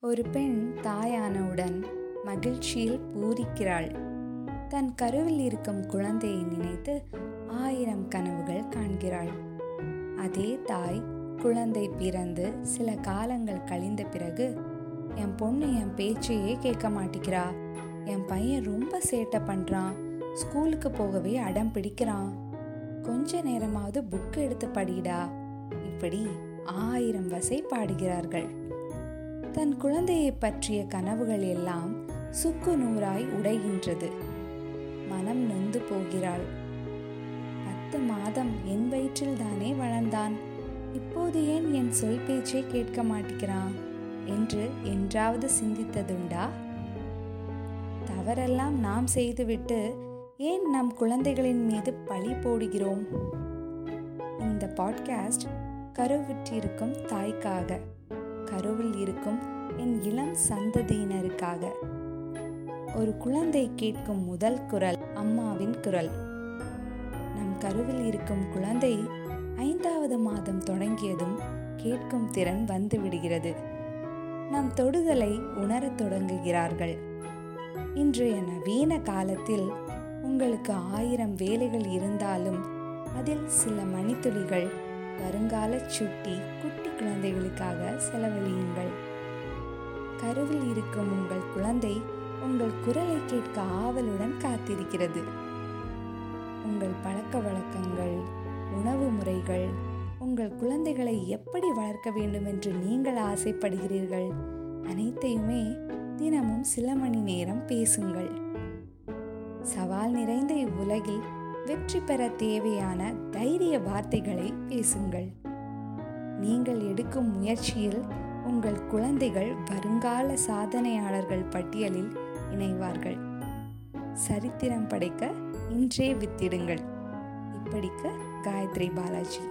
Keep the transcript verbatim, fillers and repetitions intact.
ஒரு பெண் தாயானவுடன் மகிழ்ச்சியில் பூரிக்கிறாள். தன் கருவில் இருக்கும் குழந்தையை நினைத்து ஆயிரம் கனவுகள் காண்கிறாள். அதே தாய் குழந்தை பிறந்து சில காலங்கள் கழிந்த பிறகு, என் பொண்ணு என் பேச்சையே கேட்க மாட்டேங்கிறா, என் பையன் ரொம்ப சேட்டை பண்றான், ஸ்கூலுக்கு போகவே அடம் பிடிக்கிறான், கொஞ்ச நேரமாவது புக் எடுத்து படிடா, இப்படி ஆயிரம் வசை பாடுகிறார்கள். தன் குழந்தையை பற்றிய கனவுகள் எல்லாம் சுக்கு நூறாய் உடைகின்றது. மனம் நொந்து போகிறாள். பத்து மாதம் என் வயிற்றில் தானே வளர்ந்தான், இப்போது ஏன் என் சொல் பேச்சை கேட்க மாட்டேங்கிறான் என்று என்றாவது சிந்தித்ததுண்டா? தவறெல்லாம் நாம் செய்துவிட்டு ஏன் நம் குழந்தைகளின் மீது பழி போடுகிறோம்? இந்த பாட்காஸ்ட் கருவுற்றிருக்கும் தாய்க்காக, கருவில் இருக்கும் என் இளம் சந்ததியினருக்காக. ஒரு குழந்தை கேட்கும் முதல் குரல் அம்மாவின் குரல். நம் கருவில் இருக்கும் குழந்தை ஐந்தாவது மாதம் தொடங்கியதும் கேட்கும் திறன் வந்து விடுகிறது. நம் தொடுதலை உணரத் தொடங்குகிறார்கள். இன்றைய நவீன காலத்தில் உங்களுக்கு ஆயிரம் வேலைகள் இருந்தாலும் அதில் சில மணித்துளிகள் வருங்கால சுட்டி குட்டி குழந்தைகளுக்காக செலவழியுங்கள். கருவில் இருக்கும் உங்கள் குழந்தை உங்கள் குரலை கேட்க ஆவலுடன் காத்திருக்கிறது. உங்கள் பழக்க வழக்கங்கள், உணவு முறைகள், உங்கள் குழந்தைகளை எப்படி வளர்க்க வேண்டும் என்று நீங்கள் ஆசைப்படுகிறீர்கள், அனைத்தையுமே தினமும் சில மணி நேரம் பேசுங்கள். சவால் நிறைந்த இவ்வுலகில் வெற்றி பெற தேவையான தைரிய வார்த்தைகளை பேசுங்கள். நீங்கள் எடுக்கும் முயற்சியில் உங்கள் குழந்தைகள் வருங்கால சாதனையாளர்கள் பட்டியலில் இணைவார்கள். சரித்திரம் படைக்க இன்றே வித்திடுங்கள். இப்படிக்கு காயத்ரி பாலாஜி.